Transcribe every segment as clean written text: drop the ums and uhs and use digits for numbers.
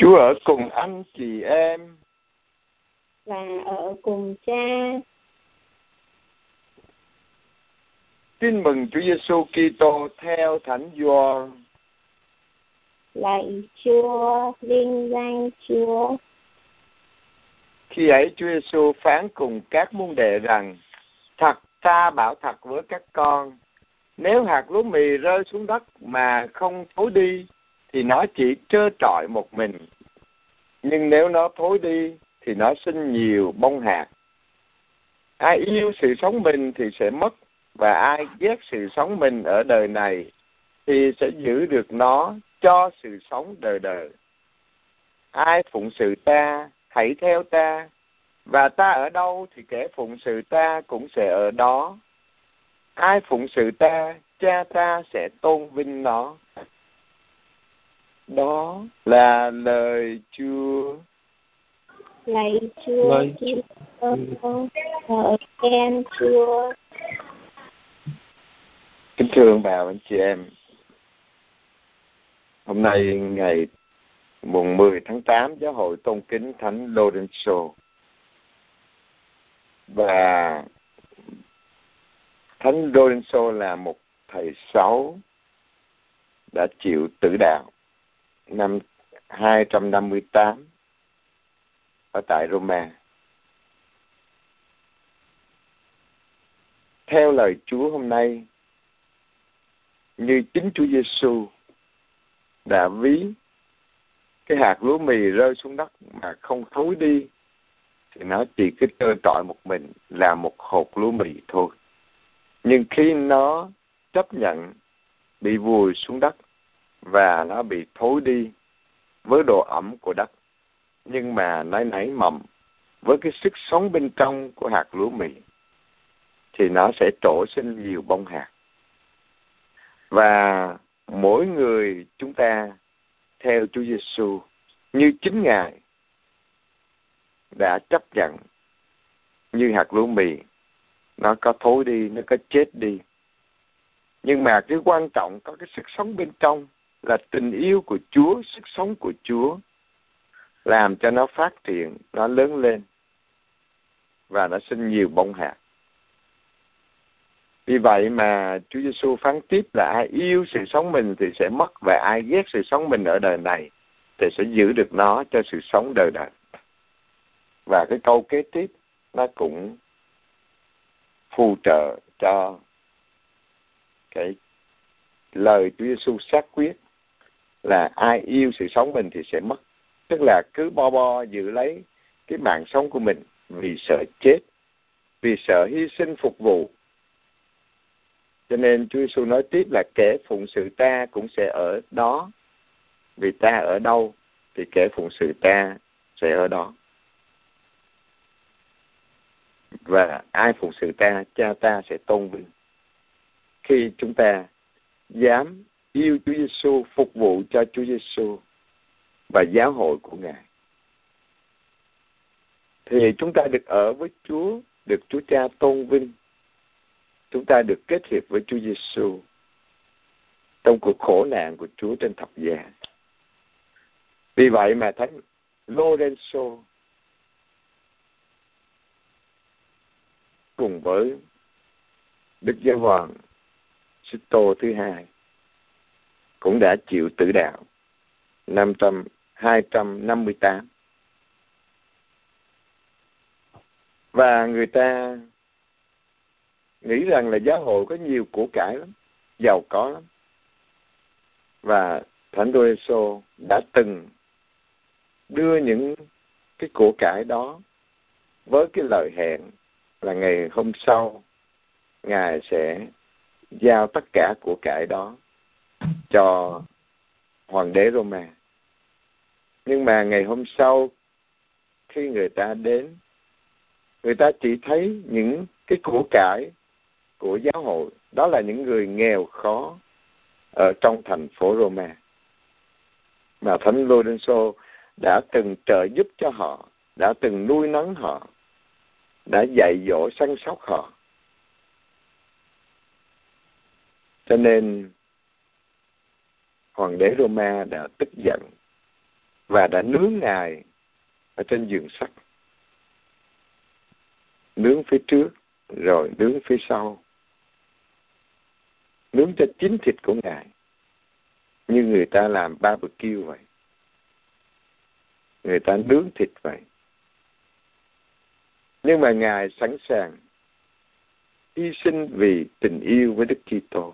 Chúa ở cùng anh chị em và ở cùng Cha. Tin mừng Chúa Giêsu Kitô theo Thánh Gioan. Lạy Chúa, vinh danh Chúa. Khi ấy Chúa Giêsu phán cùng các môn đệ rằng: Thật ta bảo thật với các con, nếu hạt lúa mì rơi xuống đất mà không thối đi thì nó chỉ trơ trọi một mình, nhưng nếu nó thối đi thì nó sinh nhiều bông hạt. Ai yêu sự sống mình thì sẽ mất, và ai ghét sự sống mình ở đời này thì sẽ giữ được nó cho sự sống đời đời. Ai phụng sự ta, hãy theo ta, và ta ở đâu thì kẻ phụng sự ta cũng sẽ ở đó. Ai phụng sự ta, Cha ta sẽ tôn vinh nó. Đó là lời Chúa. Lạy Chúa Kitô, ngợi khen Chúa. Kính thưa ông bà anh chị em, hôm nay ngày mùng 10 tháng 8, Giáo hội tôn kính Thánh Lorenzo. Và Thánh Lorenzo là một thầy sáu đã chịu tử đạo năm 258 ở tại Roma. Theo lời Chúa hôm nay, như chính Chúa Giêsu đã ví cái hạt lúa mì rơi xuống đất mà không thối đi thì nó chỉ cứ trơ trọi một mình là một hột lúa mì thôi. Nhưng khi nó chấp nhận bị vùi xuống đất và nó bị thối đi với độ ẩm của đất, nhưng mà nó nảy mầm với cái sức sống bên trong của hạt lúa mì, thì nó sẽ trổ sinh nhiều bông hạt. Và mỗi người chúng ta theo Chúa Giêsu như chính Ngài đã chấp nhận, như hạt lúa mì, nó có thối đi, nó có chết đi, nhưng mà cái quan trọng có cái sức sống bên trong là tình yêu của Chúa, sức sống của Chúa làm cho nó phát triển, nó lớn lên và nó sinh nhiều bông hạt. Vì vậy mà Chúa Giêsu phán tiếp là ai yêu sự sống mình thì sẽ mất, và ai ghét sự sống mình ở đời này thì sẽ giữ được nó cho sự sống đời đời. Và cái câu kế tiếp nó cũng phù trợ cho cái lời Chúa Giêsu xác quyết là ai yêu sự sống mình thì sẽ mất. Tức là cứ bo giữ lấy cái mạng sống của mình vì sợ chết, vì sợ hy sinh phục vụ. Cho nên Chúa Giêsu nói tiếp là kẻ phụng sự ta cũng sẽ ở đó, vì ta ở đâu thì kẻ phụng sự ta sẽ ở đó. Và ai phụng sự ta, Cha ta sẽ tôn vinh. Khi chúng ta dám yêu Chúa Giêsu, phục vụ cho Chúa Giêsu và giáo hội của Ngài, thì chúng ta được ở với Chúa, được Chúa Cha tôn vinh. Chúng ta được kết hiệp với Chúa Giêsu trong cuộc khổ nạn của Chúa trên thập giá. Vì vậy mà Thánh Lorenzo cùng với Đức Giáo hoàng Sixto thứ hai cũng đã chịu tử đạo năm 258. Và người ta nghĩ rằng là giáo hội có nhiều của cải lắm, giàu có lắm. Và Thánh Lorenzo đã từng đưa những cái của cải đó với cái lời hẹn là ngày hôm sau Ngài sẽ giao tất cả của cải đó cho Hoàng đế Roma. Nhưng mà ngày hôm sau khi người ta đến, người ta chỉ thấy những cái của cải của giáo hội, đó là những người nghèo khó ở trong thành phố Roma, mà Thánh Lorenzo đã từng trợ giúp cho họ, đã từng nuôi nấng họ, đã dạy dỗ săn sóc họ. Cho nên Hoàng đế Roma đã tức giận và đã nướng Ngài ở trên giường sắt. Nướng phía trước, rồi nướng phía sau. Nướng cho chín thịt của Ngài, như người ta làm barbecue vậy. Người ta nướng thịt vậy. Nhưng mà Ngài sẵn sàng hy sinh vì tình yêu với Đức Kitô.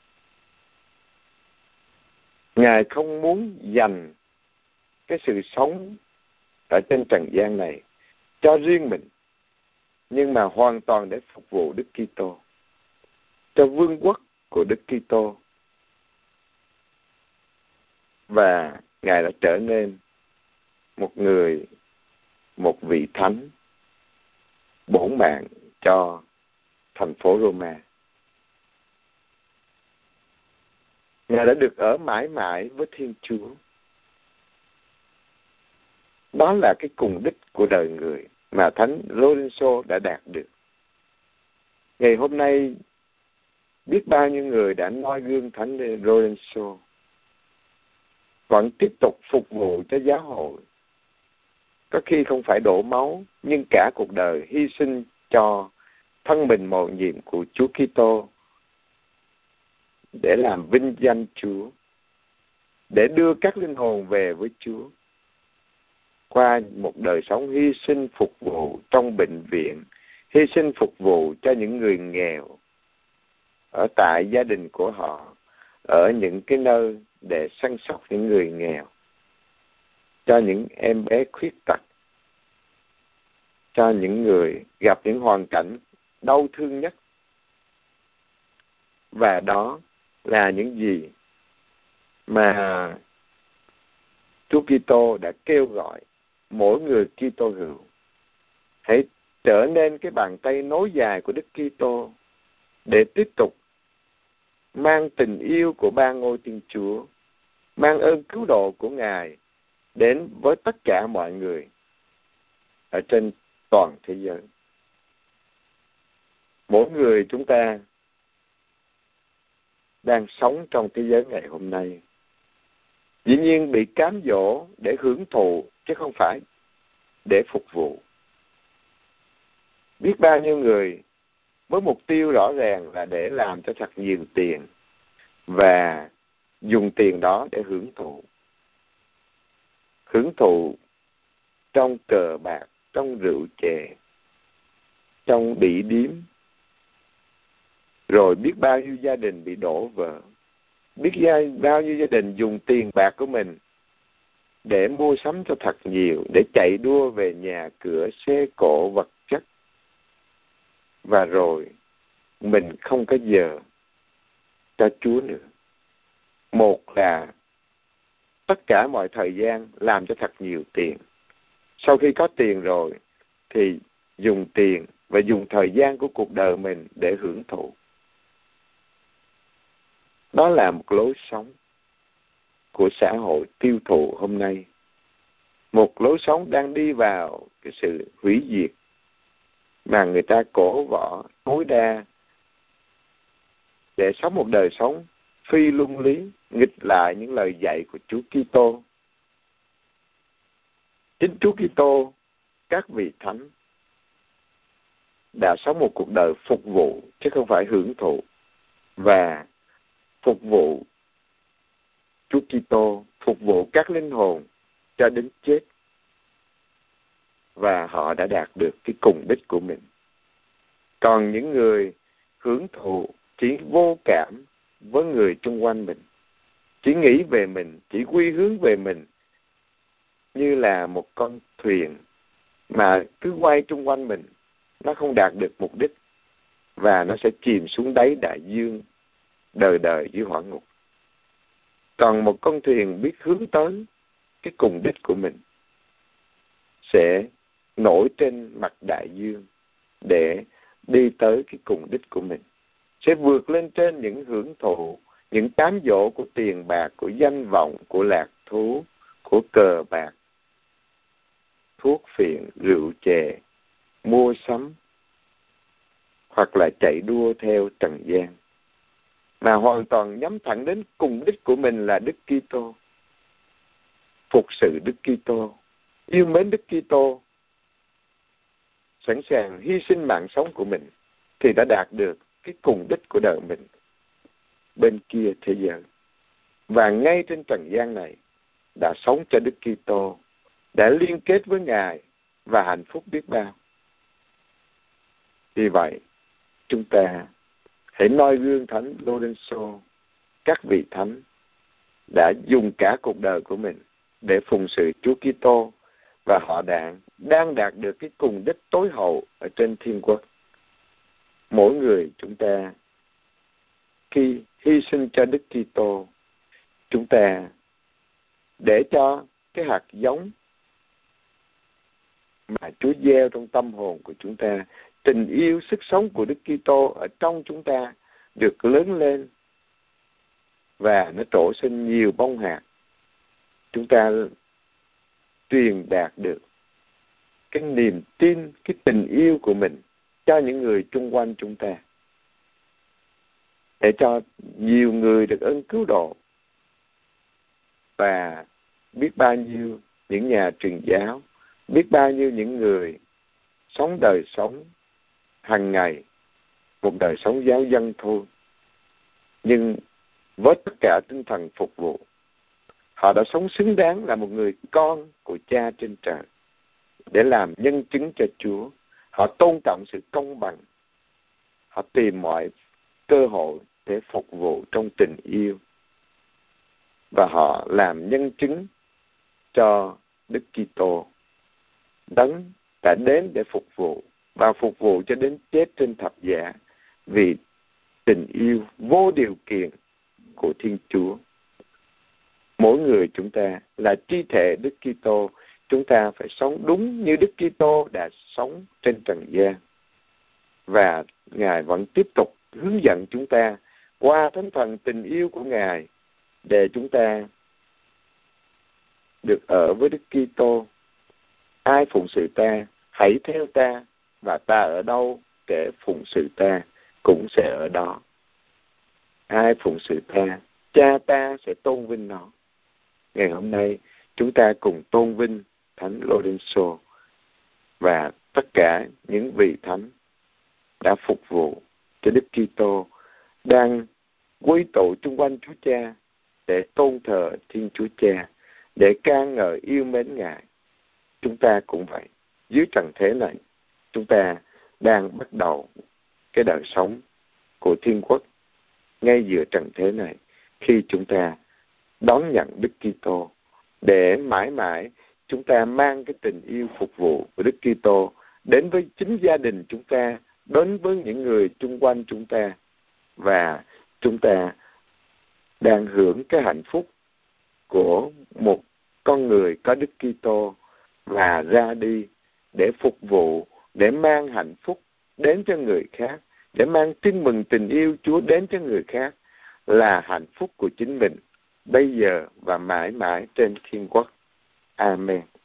Ngài không muốn dành cái sự sống ở trên trần gian này cho riêng mình, nhưng mà hoàn toàn để phục vụ Đức Kitô, cho vương quốc của Đức Kitô. Và Ngài đã trở nên một vị thánh bổn mạng cho thành phố Roma. Ngài đã được ở mãi mãi với Thiên Chúa. Đó là cái cùng đích của đời người mà Thánh Lorenzo đã đạt được. Ngày hôm nay, biết bao nhiêu người đã noi gương Thánh Lorenzo, vẫn tiếp tục phục vụ cho giáo hội. Có khi không phải đổ máu, nhưng cả cuộc đời hy sinh cho thân mình mầu nhiệm của Chúa Kitô để làm vinh danh Chúa, để đưa các linh hồn về với Chúa. Qua một đời sống hy sinh phục vụ trong bệnh viện, hy sinh phục vụ cho những người nghèo ở tại gia đình của họ, ở những cái nơi để săn sóc những người nghèo, cho những em bé khuyết tật, cho những người gặp những hoàn cảnh đau thương nhất. Và đó là những gì mà Chúa Kitô đã kêu gọi mỗi người Kitô hữu. Hãy trở nên cái bàn tay nối dài của Đức Kitô để tiếp tục mang tình yêu của ba ngôi Thiên Chúa, mang ơn cứu độ của Ngài đến với tất cả mọi người ở trên toàn thế giới. Mỗi người chúng ta đang sống trong thế giới ngày hôm nay dĩ nhiên bị cám dỗ để hưởng thụ, chứ không phải để phục vụ. Biết bao nhiêu người với mục tiêu rõ ràng là để làm cho thật nhiều tiền và dùng tiền đó để hưởng thụ. Hưởng thụ trong cờ bạc, trong rượu chè, trong bị điếm. Rồi biết bao nhiêu gia đình bị đổ vỡ. Biết bao nhiêu gia đình dùng tiền bạc của mình để mua sắm cho thật nhiều, để chạy đua về nhà cửa, xe cộ, vật chất. Và rồi mình không có giờ cho Chúa nữa. Một là tất cả mọi thời gian làm cho thật nhiều tiền. Sau khi có tiền rồi thì dùng tiền và dùng thời gian của cuộc đời mình để hưởng thụ. Đó là một lối sống của xã hội tiêu thụ hôm nay. Một lối sống đang đi vào cái sự hủy diệt mà người ta cổ võ tối đa để sống một đời sống phi luân lý, nghịch lại những lời dạy của Chúa Kitô. Chính Chúa Kitô, các vị thánh đã sống một cuộc đời phục vụ chứ không phải hưởng thụ, và phục vụ Chúa Kitô, phục vụ các linh hồn cho đến chết. Và họ đã đạt được cái cùng đích của mình. Còn những người hưởng thụ chỉ vô cảm với người xung quanh mình, chỉ nghĩ về mình, chỉ quy hướng về mình, như là một con thuyền mà cứ quay xung quanh mình, nó không đạt được mục đích và nó sẽ chìm xuống đáy đại dương, đời đời dưới hỏa ngục. Còn một con thuyền biết hướng tới cái cùng đích của mình sẽ nổi trên mặt đại dương để đi tới cái cùng đích của mình, sẽ vượt lên trên những hưởng thụ, những cám dỗ của tiền bạc, của danh vọng, của lạc thú, của cờ bạc, thuốc phiện, rượu chè, mua sắm, hoặc là chạy đua theo trần gian, mà hoàn toàn nhắm thẳng đến cùng đích của mình là Đức Kitô. phục sự Đức Kitô, yêu mến Đức Kitô, sẵn sàng hy sinh mạng sống của mình, thì đã đạt được cái cùng đích của đời mình bên kia thế giới. Và ngay trên trần gian này đã sống cho Đức Kitô, đã liên kết với Ngài và hạnh phúc biết bao. Vì vậy, chúng ta hãy noi gương Thánh Lorenzo, các vị thánh đã dùng cả cuộc đời của mình để phụng sự Chúa Kitô, và họ đang đạt được cái cùng đích tối hậu ở trên thiên quốc. Mỗi người chúng ta khi hy sinh cho Đức Kitô, chúng ta để cho cái hạt giống mà Chúa gieo trong tâm hồn của chúng ta, tình yêu sức sống của Đức Kitô ở trong chúng ta được lớn lên và nó trổ sinh nhiều bông hạt. Chúng ta truyền đạt được cái niềm tin, cái tình yêu của mình cho những người chung quanh chúng ta, để cho nhiều người được ơn cứu độ. Và biết bao nhiêu những nhà truyền giáo, biết bao nhiêu những người sống đời sống hàng ngày, một đời sống giáo dân thôi, nhưng với tất cả tinh thần phục vụ, họ đã sống xứng đáng là một người con của Cha trên trời, để làm nhân chứng cho Chúa. Họ tôn trọng sự công bằng, họ tìm mọi cơ hội để phục vụ trong tình yêu, và họ làm nhân chứng cho Đức Kitô, Đấng đã đến để phục vụ và phục vụ cho đến chết trên thập giá vì tình yêu vô điều kiện của Thiên Chúa. Mỗi người chúng ta là chi thể Đức Kitô, chúng ta phải sống đúng như Đức Kitô đã sống trên trần gian. Và Ngài vẫn tiếp tục hướng dẫn chúng ta qua thánh thần tình yêu của Ngài để chúng ta được ở với Đức Kitô. Ai phụng sự ta, hãy theo ta, và ta ở đâu để phụng sự ta cũng sẽ ở đó. Ai phụng sự ta, Cha ta sẽ tôn vinh nó. Ngày hôm nay chúng ta cùng tôn vinh Thánh Lorenzo và tất cả những vị thánh đã phục vụ cho Đức Kitô, đang quy tụ chung quanh Chúa Cha để tôn thờ Thiên Chúa Cha, để ca ngợi yêu mến Ngài. Chúng ta cũng vậy. Dưới trần thế này, chúng ta đang bắt đầu cái đời sống của Thiên Quốc ngay giữa trần thế này, khi chúng ta đón nhận Đức Kitô, để mãi mãi chúng ta mang cái tình yêu phục vụ của Đức Kitô đến với chính gia đình chúng ta, đến với những người chung quanh chúng ta, và chúng ta đang hưởng cái hạnh phúc của một con người có Đức Kitô và ra đi để phục vụ, để mang hạnh phúc đến cho người khác, để mang tin mừng tình yêu Chúa đến cho người khác, là hạnh phúc của chính mình bây giờ và mãi mãi trên thiên quốc. Amen.